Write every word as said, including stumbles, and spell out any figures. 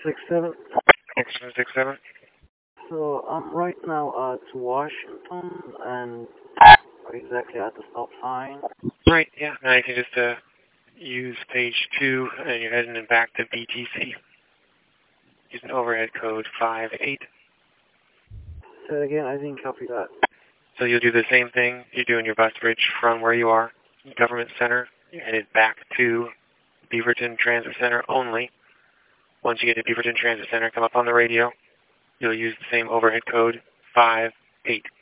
six seven. seven six seven. So I'm right now at Washington and exactly at the stop sign. Right, yeah. Now you can just uh, use page two and you're heading back to B T C. Using overhead code five eight. Say it again, I didn't copy that. So you'll do the same thing you're doing your bus bridge from where you are, Government Center. You're headed back to Beaverton Transit Center only. Once you get to Beaverton Transit Center, come up on the radio. You'll use the same overhead code five eight.